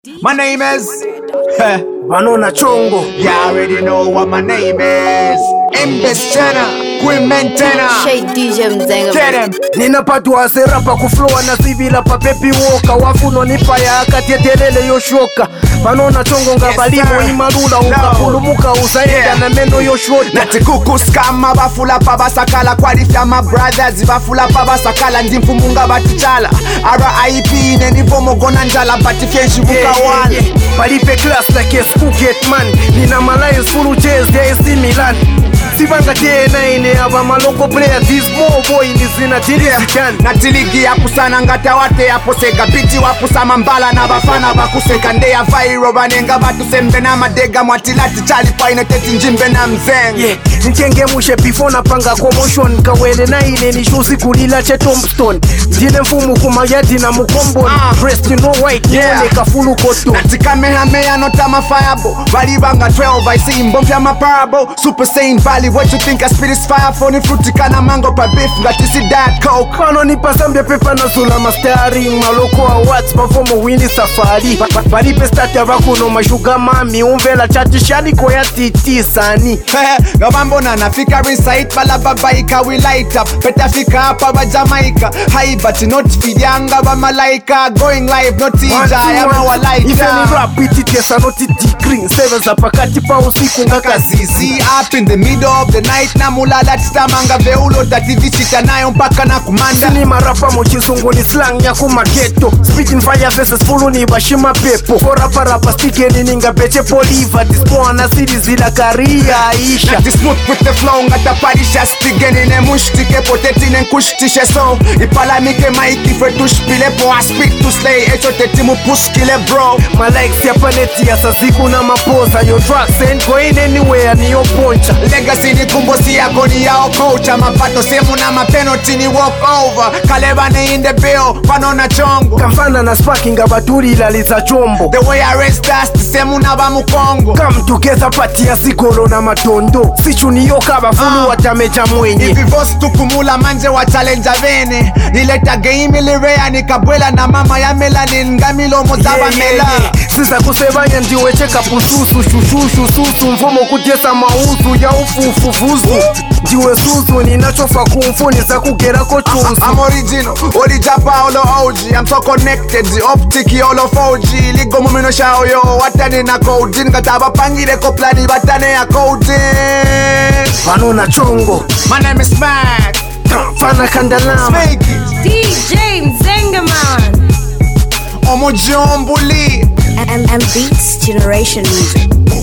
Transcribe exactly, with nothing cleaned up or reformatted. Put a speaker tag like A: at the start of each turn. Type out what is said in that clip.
A: My name is
B: Banona Chongo.
A: You already know what my name is. Imbestena, Queen Mentena.
C: Shade D J Mzenga.
A: Get him.
B: Nina patwa serapa kufloa na sivila pa pepi woka. Wafuno nipa ya akati etelele yoshoka. Banona Chongo nga balimo imarula ukapulumuka usaida yeah. Na meno yoshota.
A: Nati kukuskama bafula pa basakala. Qualifya my brothers bafula pa basakala. Ndimfu munga batichala R I P nenivomo gona njala. Batifenshi muka wale yeah, yeah.
B: Palipe class like a school gate man. Nina malines full jazz there is Milan. Sivanga tena ine aba maloko player. This small boy in this in a tiligan.
A: Natiligi ya kusana ngata wate ya posega. Biti wapusa mambala na bafana bakuseka. Ndeya vairo banenga batu sembe na madega. Mwatilati chali pa ineteti njimbe na mzenga
B: yeah. Nchenge mushe before na panga commotion. Kawele na ine ni shusi kulila che tombstone. Jine mfumu kumayati na mukombo uh. Breast you know white yeah. Yone kafulu koto.
A: Natika meha meha nota mafayabo. Valibanga twelve I see mbomfya maparabo. Super Saiyan Valley what you think I spit is fire. Phony fruity kana mango pa beef. Ngatisi that coke.
B: Pano ni pasambia pepa na zula mastering. Maloko wa watts perform wini safari. Palipe start ya vakuno mashuga mami. Umvela chati shani kwa ya titi sani.
A: Gabambo na nafika recite. Bala babaika we light up. Beta fika hapa ba Jamaica. High but not fidanga ba malaika. Going live not tija yama wa like.
B: Ife ni rap iti tesa not iti green. Seven za pakati pa usiku ngaka
A: zizi. Up in the middle of the night. Na mulala titamanga veulo. Tati visita nayo mpaka na kumanda.
B: Sini marapa mochizungu ni slang ya kumageto. Spitting fire versus fulu ni bashima pepo. Kora parapa stike ni ninga peche poliva. Dispo na siri zila karia aisha.
A: Nati smooth with the flow. Ngata parisha stigeni ne mushtike. Poteti ne nkushtishe so. Ipala mike maiki fretush pile po. I speak to slay. Echo teti mupuskile bro.
B: My likes ya paneti ya sasiku na maposa. Your tracks ain't going anywhere ni yo poncha.
A: Legacy ni kumbosi ya goni ya okocha. Mapato semu na mapenalty ni walk over. Kalebane in the bill. Banona Chongo.
B: Kamfana na sparking abaturi ilaliza chombo.
A: The way I raise dust semu na ba mukongo.
B: Come together pati ya sikolo na matondo. Sichu ni yoka bafulu uh, watameja mwenye.
A: Ivi vosi tukumula manje wa challenge vene. Nileta game ilirea nikabwela na mama ya melanin. Ngamilo mozaba yeah, mela yeah, yeah.
B: Sisa kusebanya ndiwe cheka pususu. Shushushu susu mfumo kutesa mauzu ya ufufufuzu. Ndiwe suzu ninachofa kumfuni za kugera kochusu.
A: I'm original, Oli Japa olo O G. I'm so connected, optiki olo four G. Ligo mumino shao yo, watane na coding. Kataba pangile koplani batane ya coding.
B: Banona Chongo.
A: My name is Mac.
B: Fana Kandalama.
C: D J Mzenga man.
A: Omo Jombuli.
C: M M Beats Generation Music.